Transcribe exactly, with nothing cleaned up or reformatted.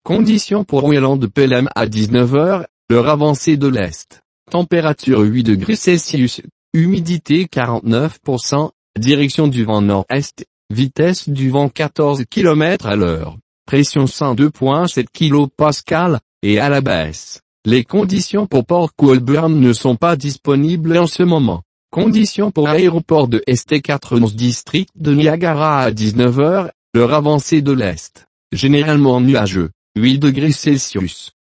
Conditions pour Wayland Pelham à dix-neuf heures, l'heure avancée de l'Est. Température huit degrés Celsius, humidité quarante-neuf pour cent, direction du vent nord-est, vitesse du vent quatorze kilomètres à l'heure, pression cent deux virgule sept kilopascales, et à la baisse. Les conditions pour Port Colborne ne sont pas disponibles en ce moment. Conditions pour aéroport de S T quatre-vingt-onze district de Niagara à dix-neuf heures, l'heure avancée de l'Est. Généralement nuageux, huit degrés Celsius.